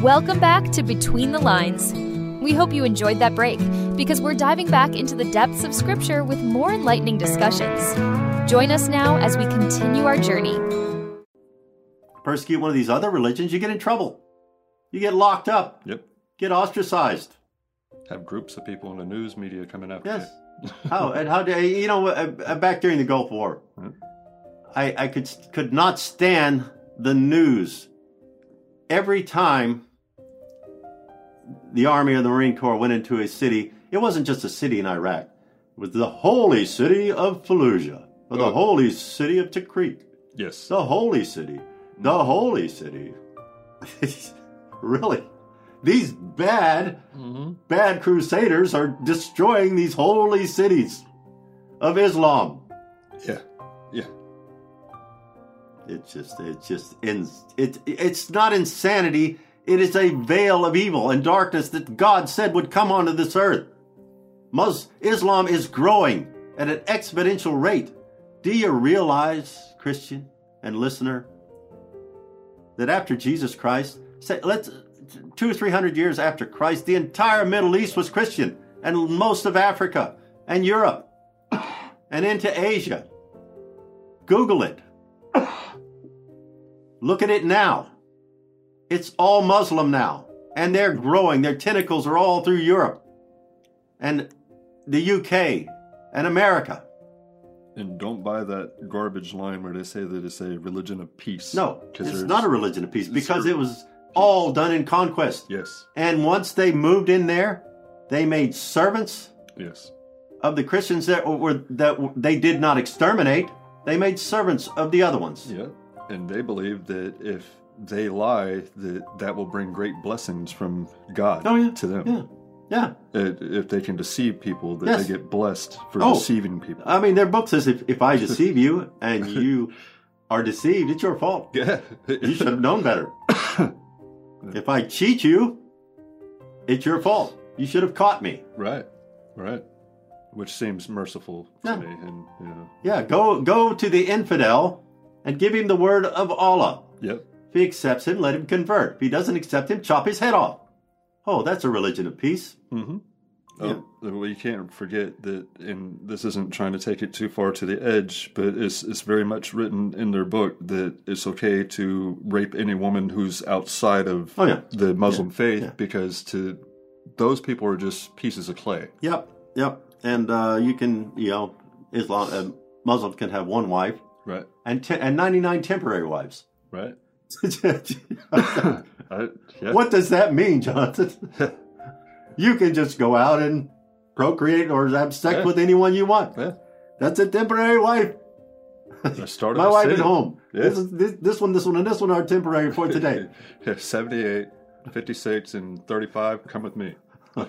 Welcome back to Between the Lines. We hope you enjoyed that break, because we're diving back into the depths of Scripture with more enlightening discussions. Join us now as we continue our journey. Persecute one of these other religions, you get in trouble. You get locked up. Yep. Get ostracized. Have groups of people in the news media coming after Yes. you. How do you know? Back during the Gulf War, I could not stand the news. Every time the Army or the Marine Corps went into a city, it wasn't just a city in Iraq. It was the holy city of Fallujah, or the holy city of Tikrit. Yes. The holy city. The holy city. Really? These bad crusaders are destroying these holy cities of Islam. Yeah. It's not insanity. It is a veil of evil and darkness that God said would come onto this earth. Islam is growing at an exponential rate. Do you realize, Christian and listener, that after Jesus Christ, 200 or 300 years after Christ, the entire Middle East was Christian, and most of Africa and Europe and into Asia. Google it. Look at it now. It's all Muslim now, and they're growing. Their tentacles are all through Europe and the UK and America. And don't buy that garbage line where they say that it's a religion of peace. No, it's not a religion of peace, because it was all done in conquest. Yes. And once they moved in there, they made servants Yes. of the Christians that they did not exterminate. They made servants of the other ones. Yeah. And they believe that if they lie, that will bring great blessings from God to them. Yeah. If they can deceive people, that Yes. they get blessed for deceiving people. I mean, their book says if I deceive you and you are deceived, it's your fault. Yeah. You should have known better. If I cheat you, it's your fault. You should have caught me. Right. Which seems merciful to me. And Yeah, go to the infidel and give him the word of Allah. Yep. If he accepts him, let him convert. If he doesn't accept him, chop his head off. Oh, that's a religion of peace. Mm-hmm. Yeah. Well, you can't forget that, and this isn't trying to take it too far to the edge, but it's very much written in their book that it's okay to rape any woman who's outside of the Muslim faith, because to those people are just pieces of clay. Yep. And you can, Muslims can have one wife, right, and 99 temporary wives. Right. What does that mean, Jonathan? You can just go out and procreate or have sex with anyone you want. Yeah. That's a temporary wife. My wife at home. Yeah. This one, and this one are temporary for today. 78, 56, and 35. Come with me.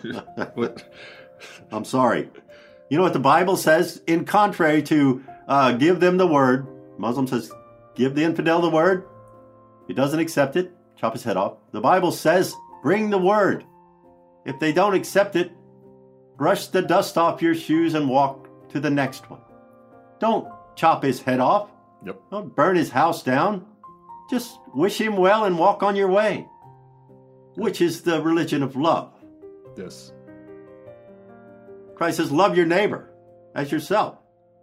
I'm sorry. You know what the Bible says? In contrary to give them the word, Muslim says, give the infidel the word. If he doesn't accept it, chop his head off. The Bible says, bring the word. If they don't accept it, brush the dust off your shoes and walk to the next one. Don't chop his head off. Yep. Don't burn his house down. Just wish him well and walk on your way, which is the religion of love. Yes. Christ says, love your neighbor as yourself.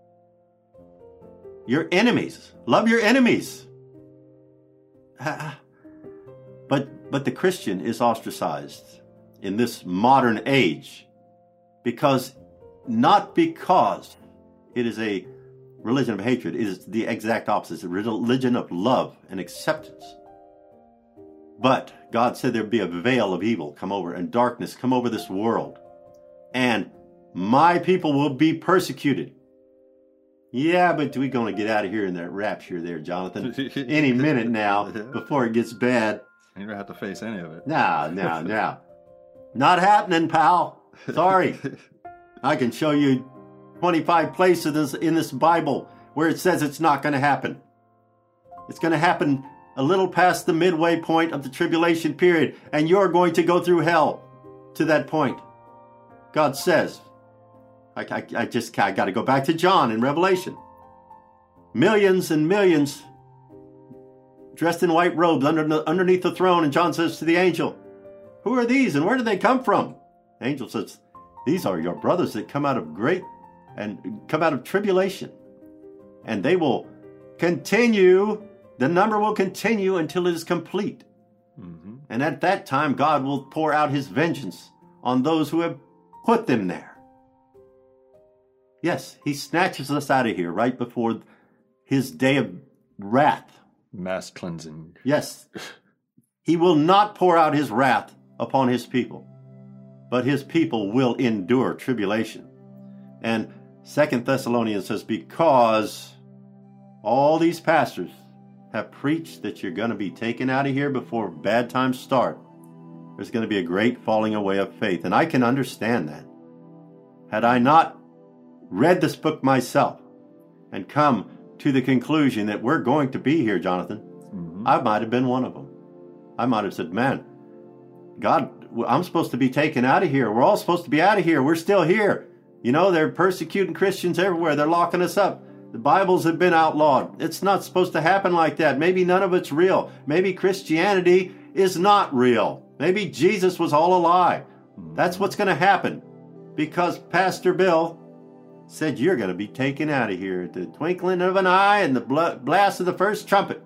Your enemies. Love your enemies. But the Christian is ostracized in this modern age not because it is a religion of hatred. It is the exact opposite. It's a religion of love and acceptance. But God said there'd be a veil of evil come over and darkness come over this world. And my people will be persecuted. Yeah, but we're going to get out of here in that rapture there, Jonathan. Any minute now, before it gets bad. You don't have to face any of it. No. Not happening, pal. Sorry. I can show you 25 places in this Bible where it says it's not going to happen. It's going to happen a little past the midway point of the tribulation period, and you're going to go through hell to that point. God says, I got to go back to John in Revelation. Millions and millions dressed in white robes underneath the throne, and John says to the angel, Who are these and where did they come from? Angel says, these are your brothers that come out of tribulation. And they will continue, the number will continue until it is complete. Mm-hmm. And at that time, God will pour out his vengeance on those who have put them there. Yes, he snatches us out of here right before his day of wrath. Mass cleansing. Yes. He will not pour out his wrath upon his people, but his people will endure tribulation. And 2 Thessalonians says, because all these pastors have preached that you're going to be taken out of here before bad times start, there's going to be a great falling away of faith. And I can understand that. Had I not read this book myself and come to the conclusion that we're going to be here, Jonathan, mm-hmm. I might have been one of them. I might have said, man, God, I'm supposed to be taken out of here. We're all supposed to be out of here. We're still here. You know, they're persecuting Christians everywhere. They're locking us up. The Bibles have been outlawed. It's not supposed to happen like that. Maybe none of it's real. Maybe Christianity is not real. Maybe Jesus was all a lie. That's what's going to happen because Pastor Bill said you're going to be taken out of here at the twinkling of an eye and the blast of the first trumpet.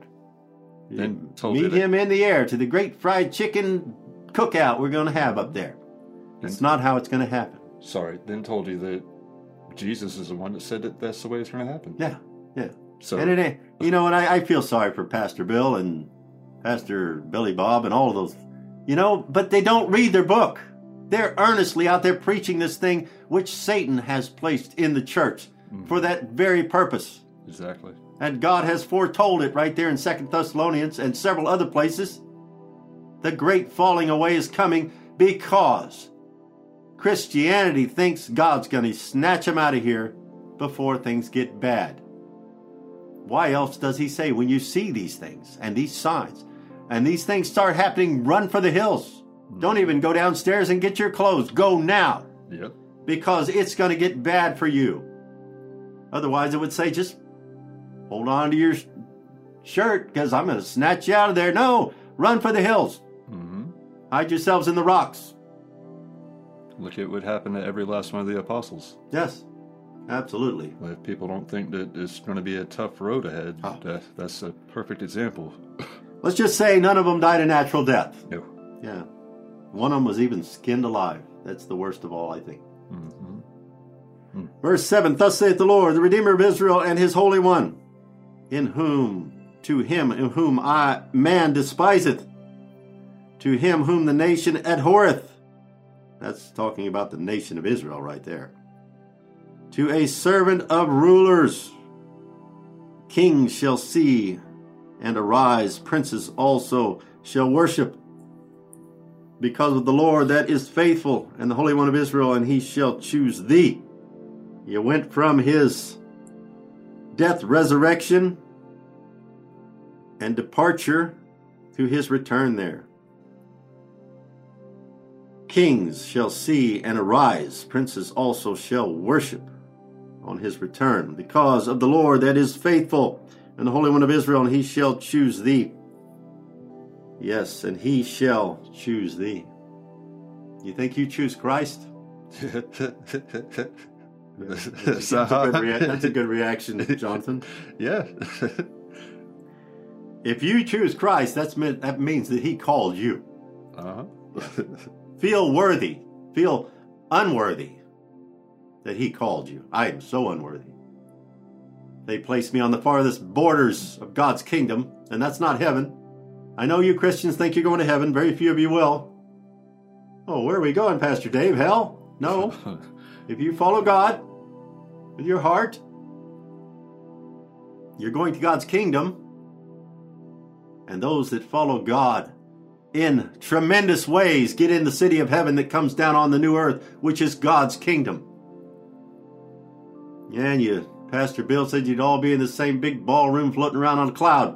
Then meet him in the air to the great fried chicken cookout we're going to have up there. It's not how it's going to happen. Sorry, then told you that Jesus is the one that said that that's the way it's going to happen. Yeah. So, and it ain't, you know, and I feel sorry for Pastor Bill and Pastor Billy Bob and all of those, you know, but they don't read their book. They're earnestly out there preaching this thing which Satan has placed in the church for that very purpose. Exactly. And God has foretold it right there in 2 Thessalonians and several other places. The great falling away is coming because Christianity thinks God's going to snatch them out of here before things get bad. Why else does he say, when you see these things and these signs and these things start happening, run for the hills. Don't even go downstairs and get your clothes. Go now. Yep. Because it's going to get bad for you. Otherwise, it would say, just hold on to your shirt because I'm going to snatch you out of there. No, run for the hills. Mm-hmm. Hide yourselves in the rocks. Look at what happened to every last one of the apostles. Yes, absolutely. If people don't think that it's going to be a tough road ahead, that's a perfect example. Let's just say none of them died a natural death. No. Yeah. One of them was even skinned alive. That's the worst of all, I think. Mm-hmm. Verse 7, thus saith the Lord, the Redeemer of Israel and his Holy One, to him in whom man despiseth, to him whom the nation abhorreth. That's talking about the nation of Israel right there. To a servant of rulers, kings shall see and arise, princes also shall worship. Because of the Lord that is faithful, and the Holy One of Israel, and he shall choose thee. You went from his death, resurrection, and departure to his return there. Kings shall see and arise, princes also shall worship on his return. Because of the Lord that is faithful, and the Holy One of Israel, and he shall choose thee. Yes, and he shall choose thee. You think you choose Christ? That's a good reaction, Jonathan. Yeah. If you choose Christ, that means that he called you. Uh-huh. Feel worthy. Feel unworthy that he called you. I am so unworthy. They placed me on the farthest borders of God's kingdom, and that's not heaven. I know you Christians think you're going to heaven. Very few of you will. Oh, where are we going, Pastor Dave? Hell? No. If you follow God with your heart, you're going to God's kingdom. And those that follow God in tremendous ways get in the city of heaven that comes down on the new earth, which is God's kingdom. Yeah, and Pastor Bill said you'd all be in the same big ballroom floating around on a cloud.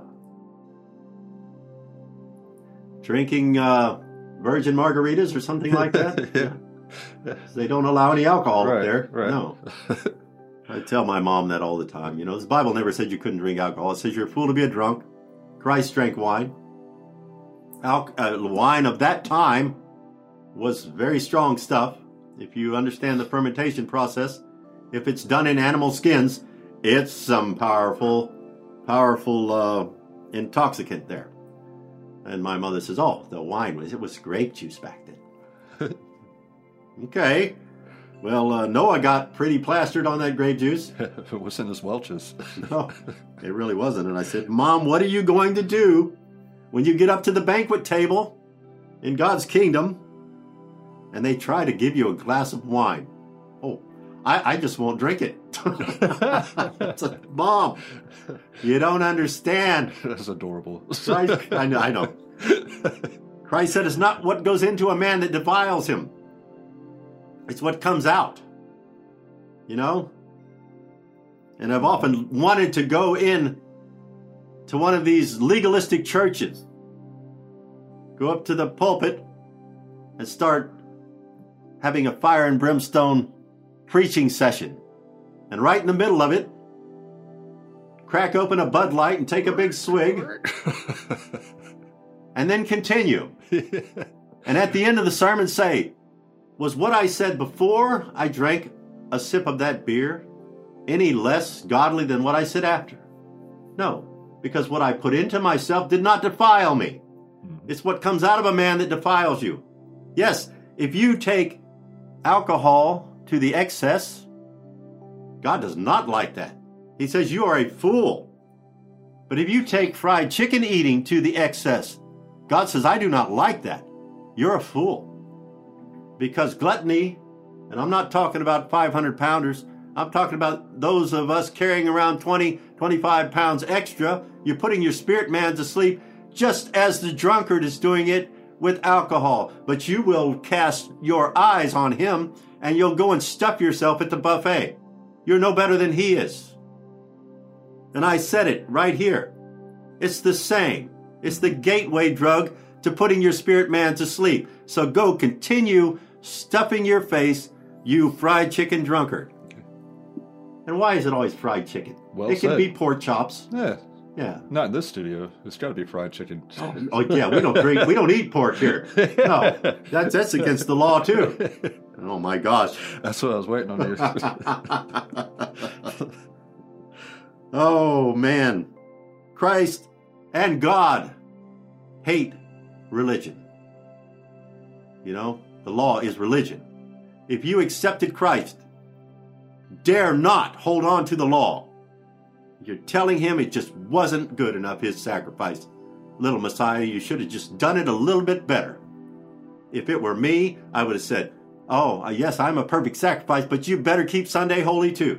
Drinking virgin margaritas or something like that. Yeah. They don't allow any alcohol up there. Right. No. I tell my mom that all the time. You know, the Bible never said you couldn't drink alcohol. It says you're a fool to be a drunk. Christ drank wine. Wine of that time was very strong stuff. If you understand the fermentation process, if it's done in animal skins, it's some powerful intoxicant there. And my mother says, oh, the wine was grape juice back then. Okay. Well, Noah got pretty plastered on that grape juice. It wasn't his Welch's. No, it really wasn't. And I said, Mom, what are you going to do when you get up to the banquet table in God's kingdom and they try to give you a glass of wine? Oh, I just won't drink it. Said, Mom, you don't understand. That's adorable. Christ, I know. Christ said it's not what goes into a man that defiles him. It's what comes out. You know? And I've often wanted to go in to one of these legalistic churches. Go up to the pulpit and start having a fire and brimstone preaching session. And right in the middle of it, crack open a Bud Light and take a big swig. And then continue. And at the end of the sermon say, was what I said before I drank a sip of that beer any less godly than what I said after? No, because what I put into myself did not defile me. It's what comes out of a man that defiles you. Yes, if you take alcohol to the excess, God does not like that. He says you are a fool. But if you take fried chicken eating to the excess, God says, I do not like that. You're a fool. Because gluttony, and I'm not talking about 500-pounders, I'm talking about those of us carrying around 20, 25 pounds extra. You're putting your spirit man to sleep just as the drunkard is doing it with alcohol. But you will cast your eyes on him and you'll go and stuff yourself at the buffet. You're no better than he is. And I said it right here. It's the same. It's the gateway drug to putting your spirit man to sleep. So go continue stuffing your face, you fried chicken drunkard. And why is it always fried chicken? Well it said. Can be pork chops. Yeah. Yeah. Not in this studio. It's got to be fried chicken. Oh yeah, we don't eat pork here. No, that's against the law too. Oh my gosh. That's what I was waiting on you. Oh man. Christ and God hate religion. You know, the law is religion. If you accepted Christ, dare not hold on to the law. You're telling him it just wasn't good enough, his sacrifice. Little Messiah, you should have just done it a little bit better. If it were me, I would have said, oh, yes, I'm a perfect sacrifice, but you better keep Sunday holy too.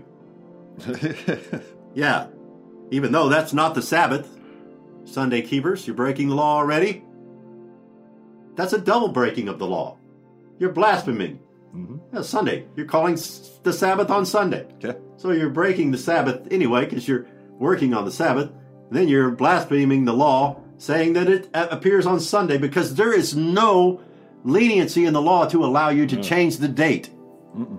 Yeah, even though that's not the Sabbath. Sunday keepers, you're breaking the law already. That's a double breaking of the law. You're blaspheming. Mm-hmm. Yeah, Sunday. You're calling the Sabbath on Sunday. Okay. So you're breaking the Sabbath anyway because you're working on the Sabbath. Then you're blaspheming the law, saying that it appears on Sunday because there is no leniency in the law to allow you to change the date. Mm-mm.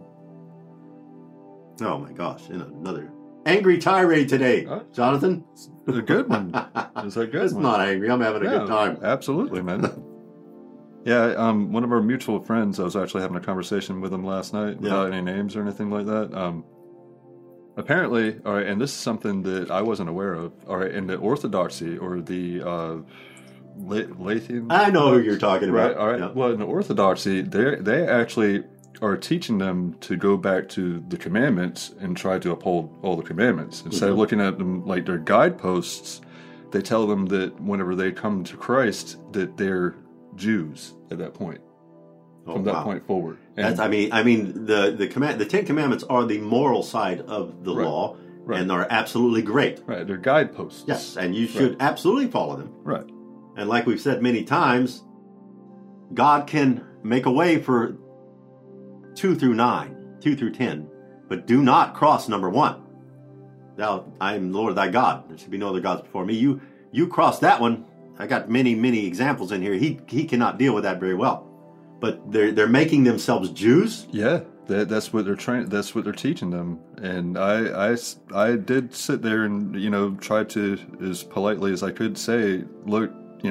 Oh my gosh, another angry tirade today, Jonathan. A good one. It's a good it's one. Not angry. I'm having a good time. Absolutely, man. Yeah, one of our mutual friends, I was actually having a conversation with him last night without any names or anything like that. Apparently, all right, and this is something that I wasn't aware of, all right, in the Orthodoxy or the Lathian... I know who you're talking about. Right, all right. Yeah. Well, in the Orthodoxy, they actually are teaching them to go back to the commandments and try to uphold all the commandments. Instead of looking at them like their guideposts, they tell them that whenever they come to Christ, that they're Jews at that point. From that point forward. And I mean the Ten Commandments are the moral side of the law and are absolutely great. Right, they're guideposts. Yes, and you should absolutely follow them. Right. And like we've said many times, God can make a way for 2 through 9, 2 through 10, but do not cross number 1. Thou, I am the Lord thy God. There should be no other gods before me. You cross that one. I got many examples in here. He cannot deal with that very well. But they're making themselves Jews. Yeah, that's what they're trying. That's what they're teaching them. And I did sit there and try to, as politely as I could, say, look,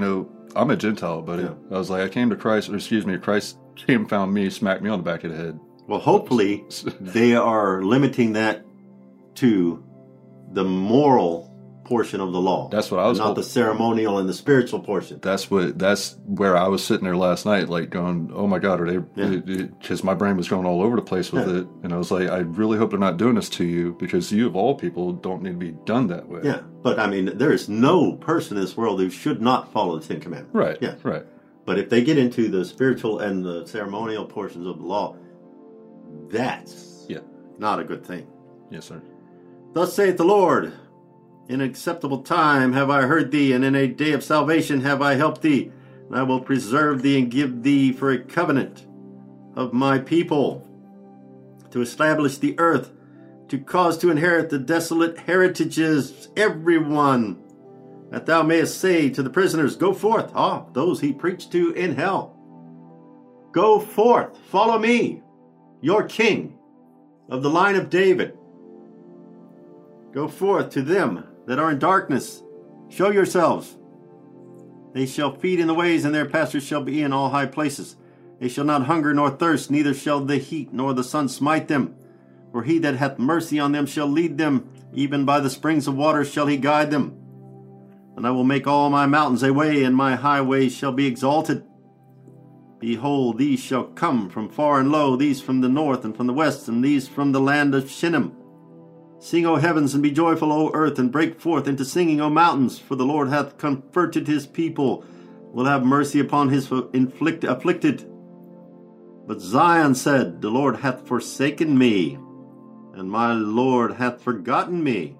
I'm a Gentile, buddy. Yeah. I was like, I came to Christ, Christ came, found me, smacked me on the back of the head. Well, hopefully they are limiting that to the moral portion of the law. That's what I was not the ceremonial and the spiritual portion. That's where I was sitting there last night, like going, oh my God, are they? Because my brain was going all over the place with it, and I was like, I really hope they're not doing this to you, because you of all people don't need to be done that way. Yeah, but I mean, there is no person in this world who should not follow the Ten Commandments. Right. Yeah. Right. But if they get into the spiritual and the ceremonial portions of the law, that's not a good thing. Yes, sir. Thus saith the Lord, in an acceptable time have I heard thee, and in a day of salvation have I helped thee. And I will preserve thee and give thee for a covenant of my people, to establish the earth, to cause to inherit the desolate heritages, everyone, that thou mayest say to the prisoners, go forth. Those he preached to in hell. Go forth, follow me, your king of the line of David. Go forth to them that are in darkness. Show yourselves. They shall feed in the ways, and their pastures shall be in all high places. They shall not hunger nor thirst, neither shall the heat nor the sun smite them. For he that hath mercy on them shall lead them, even by the springs of water shall he guide them. And I will make all my mountains a way, and my highways shall be exalted. Behold, these shall come from far and low, these from the north and from the west, and these from the land of Shinnim. Sing, O heavens, and be joyful, O earth, and break forth into singing, O mountains, for the Lord hath comforted his people, will have mercy upon his afflicted. But Zion said, the Lord hath forsaken me, and my Lord hath forgotten me.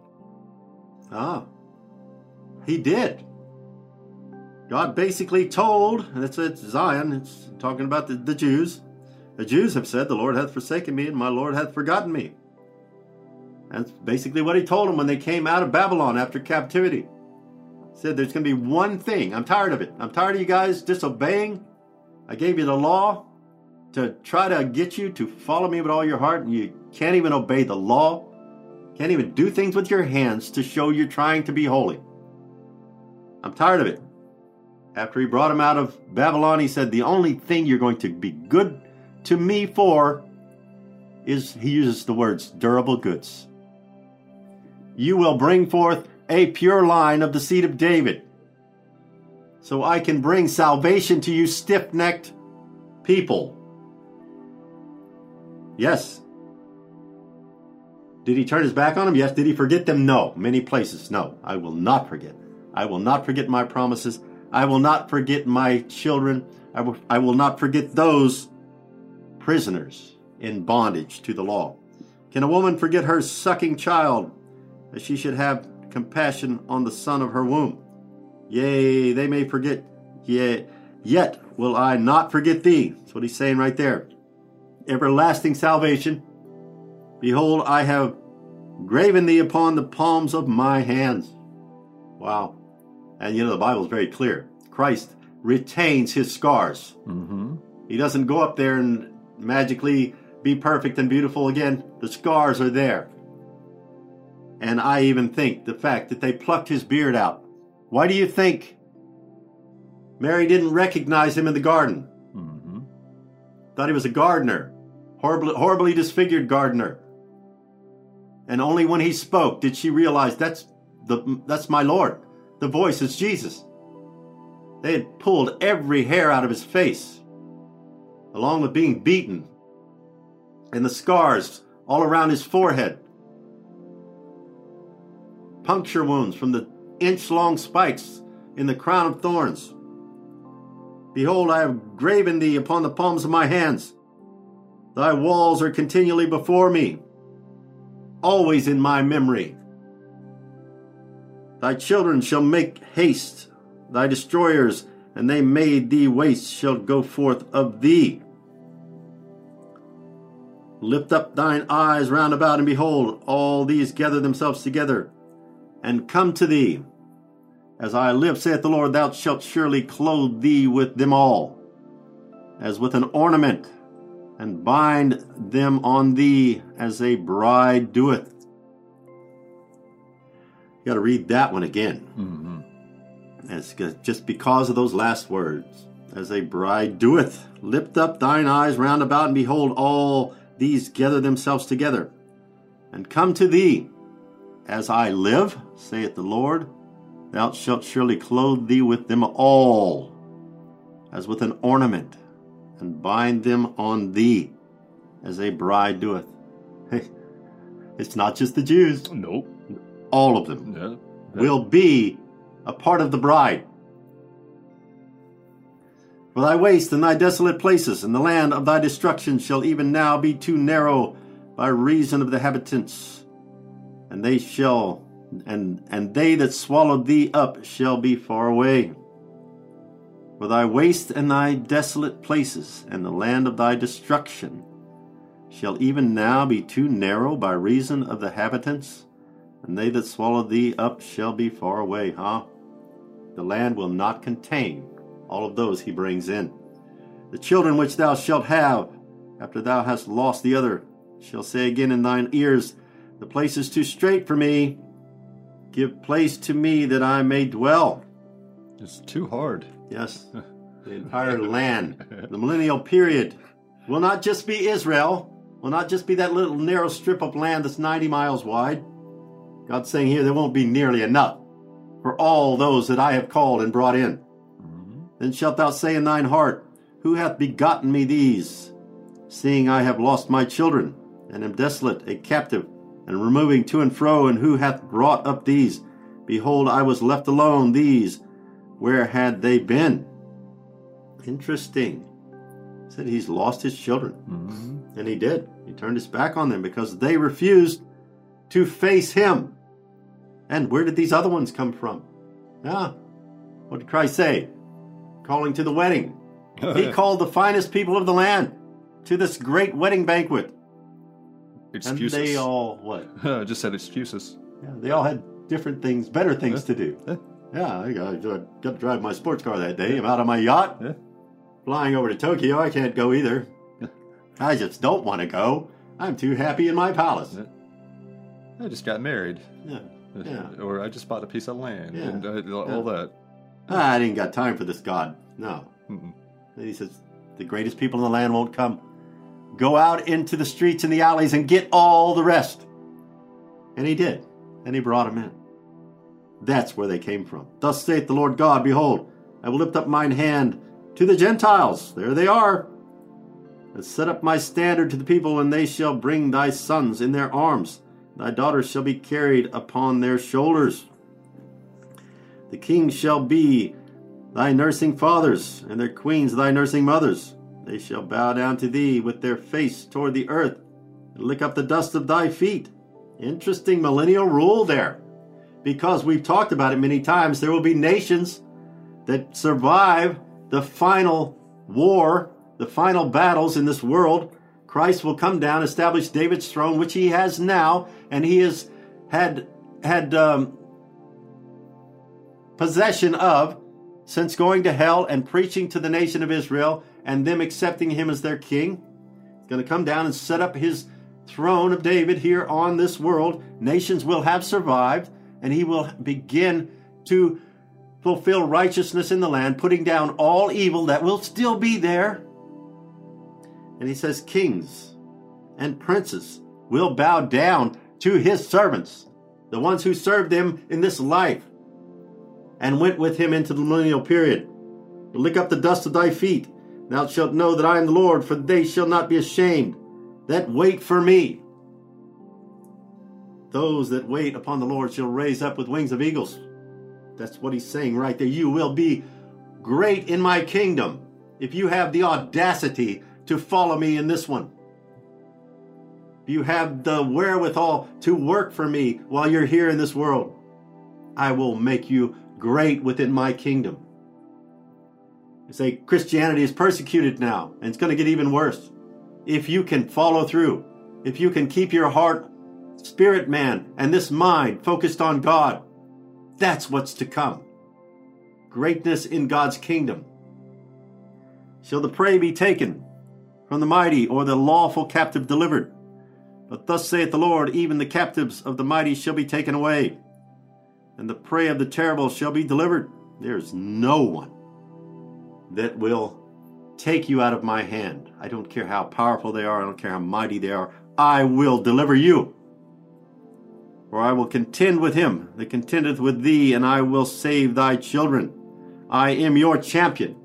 He did. God basically told, and it's Zion, it's talking about the Jews. The Jews have said, the Lord hath forsaken me, and my Lord hath forgotten me. That's basically what he told them when they came out of Babylon after captivity. He said, there's going to be one thing. I'm tired of it. I'm tired of you guys disobeying. I gave you the law to try to get you to follow me with all your heart, and you can't even obey the law. Can't even do things with your hands to show you're trying to be holy. I'm tired of it. After he brought them out of Babylon, he said, the only thing you're going to be good to me for is, he uses the words, durable goods. You will bring forth a pure line of the seed of David, so I can bring salvation to you stiff-necked people. Yes. Did he turn his back on them? Yes. Did he forget them? No. Many places. No. I will not forget. I will not forget my promises. I will not forget my children. I will not forget those prisoners in bondage to the law. Can a woman forget her sucking child, that she should have compassion on the son of her womb? Yea, they may forget, yet will I not forget thee. That's what he's saying right there. Everlasting salvation. Behold, I have graven thee upon the palms of my hands. Wow. And the Bible's very clear. Christ retains his scars. Mm-hmm. He doesn't go up there and magically be perfect and beautiful again. The scars are there. And I even think the fact that they plucked his beard out. Why do you think Mary didn't recognize him in the garden? Mm-hmm. Thought he was a gardener. Horribly disfigured gardener. And only when he spoke did she realize that's my Lord. The voice is Jesus. They had pulled every hair out of his face, along with being beaten, and the scars all around his forehead. Puncture wounds from the inch-long spikes in the crown of thorns. Behold, I have graven thee upon the palms of my hands. Thy walls are continually before me, always in my memory. Thy children shall make haste, thy destroyers, and they made thee waste, shall go forth of thee. Lift up thine eyes round about, and behold, all these gather themselves together, and come to thee. As I live, saith the Lord, thou shalt surely clothe thee with them all, as with an ornament, and bind them on thee as a bride doeth. You got to read that one again. Mm-hmm. It's just because of those last words. As a bride doeth, lift up thine eyes round about, and behold, all these gather themselves together, and come to thee. As I live, saith the Lord, thou shalt surely clothe thee with them all, as with an ornament, and bind them on thee, as a bride doeth. Hey, it's not just the Jews. Nope. All of them will be a part of the bride. For thy waste and thy desolate places, and the land of thy destruction shall even now be too narrow by reason of the habitants, and they shall, and they that swallowed thee up shall be far away. For thy waste and thy desolate places, and the land of thy destruction, shall even now be too narrow by reason of the habitants, and they that swallowed thee up shall be far away. The land will not contain all of those he brings in. The children which thou shalt have, after thou hast lost the other, shall say again in thine ears, the place is too strait for me. Give place to me that I may dwell. It's too hard. Yes, the entire land, the millennial period, will not just be Israel, will not just be that little narrow strip of land that's 90 miles wide. God's saying here there won't be nearly enough for all those that I have called and brought in. Then shalt thou say in thine heart, who hath begotten me these? Seeing I have lost my children, and am desolate, a captive, and removing to and fro, and who hath brought up these? Behold, I was left alone. These, where had they been? Interesting. He said he's lost his children. And he did. He turned his back on them because they refused to face him. And where did these other ones come from? What did Christ say? Calling to the wedding. He called the finest people of the land to this great wedding banquet. Excuses. And they all, what? I just said excuses. Yeah, they all had different things, better things to do. I got to drive my sports car that day. I'm out on my yacht. Flying over to Tokyo. I can't go either. I just don't want to go. I'm too happy in my palace. I just got married. Yeah. Or I just bought a piece of land and all that. I didn't got time for this God. No. And he says, the greatest people in the land won't come. Go out into the streets and the alleys and get all the rest. And he did. And he brought them in. That's where they came from. Thus saith the Lord God, behold, I will lift up mine hand to the Gentiles. There they are. And set up my standard to the people, and they shall bring thy sons in their arms. Thy daughters shall be carried upon their shoulders. The kings shall be thy nursing fathers, and their queens thy nursing mothers. They shall bow down to thee with their face toward the earth, and lick up the dust of thy feet. Interesting millennial rule there. Because we've talked about it many times, there will be nations that survive the final war, the final battles in this world. Christ will come down, establish David's throne, which he has now, and he has had possession of since going to hell and preaching to the nation of Israel and them accepting him as their king. He's going to come down and set up his throne of David here on this world. Nations will have survived, and he will begin to fulfill righteousness in the land, putting down all evil that will still be there. And he says kings and princes will bow down to his servants, the ones who served him in this life and went with him into the millennial period. Lick up the dust of thy feet. Thou shalt know that I am the Lord, for they shall not be ashamed that wait for me. Those that wait upon the Lord shall raise up with wings of eagles. That's what he's saying right there. You will be great in my kingdom if you have the audacity to follow me in this one. If you have the wherewithal to work for me while you're here in this world, I will make you great within my kingdom. You say Christianity is persecuted now, and it's going to get even worse. If you can follow through, if you can keep your heart, spirit man, and this mind focused on God, that's what's to come. Greatness in God's kingdom. Shall the prey be taken from the mighty, or the lawful captive delivered? But thus saith the Lord, even the captives of the mighty shall be taken away, and the prey of the terrible shall be delivered. There's no one that will take you out of my hand. I don't care how powerful they are. I don't care how mighty they are. I will deliver you. For I will contend with him that contendeth with thee, and I will save thy children. I am your champion.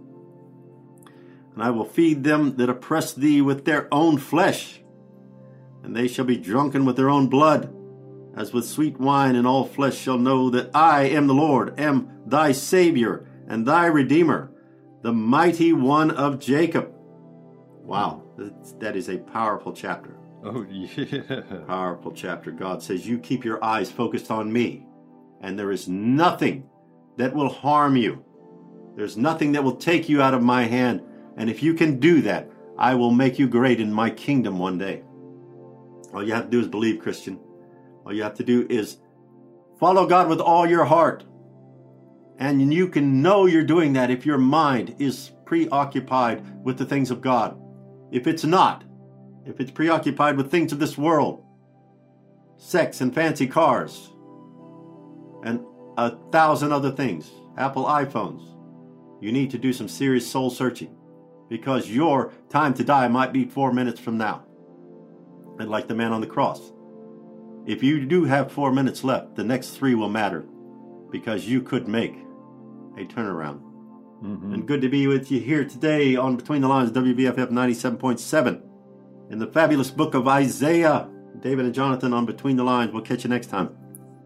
And I will feed them that oppress thee with their own flesh, and they shall be drunken with their own blood, as with sweet wine, and all flesh shall know that I am the Lord, am thy Savior, and thy Redeemer, the mighty one of Jacob. Wow, that is a powerful chapter. Oh, yeah. Powerful chapter. God says, you keep your eyes focused on me, and there is nothing that will harm you. There's nothing that will take you out of my hand. And if you can do that, I will make you great in my kingdom one day. All you have to do is believe, Christian. All you have to do is follow God with all your heart. And you can know you're doing that if your mind is preoccupied with the things of God. If it's not, if it's preoccupied with things of this world, sex and fancy cars, and 1,000 other things, Apple iPhones, you need to do some serious soul searching, because your time to die might be 4 minutes from now. And like the man on the cross, if you do have 4 minutes left, the next 3 will matter, because you could make a turnaround. Mm-hmm. And good to be with you here today on Between the Lines, WBFF 97.7, in the fabulous book of Isaiah. David and Jonathan on Between the Lines. We'll catch you next time.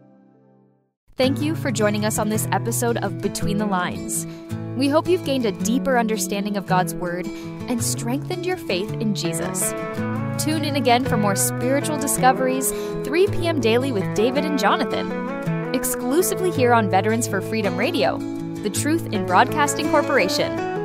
Thank you for joining us on this episode of Between the Lines. We hope you've gained a deeper understanding of God's Word and strengthened your faith in Jesus. Tune in again for more spiritual discoveries, 3 p.m. daily with David and Jonathan, exclusively here on Veterans for Freedom Radio, the Truth in Broadcasting Corporation.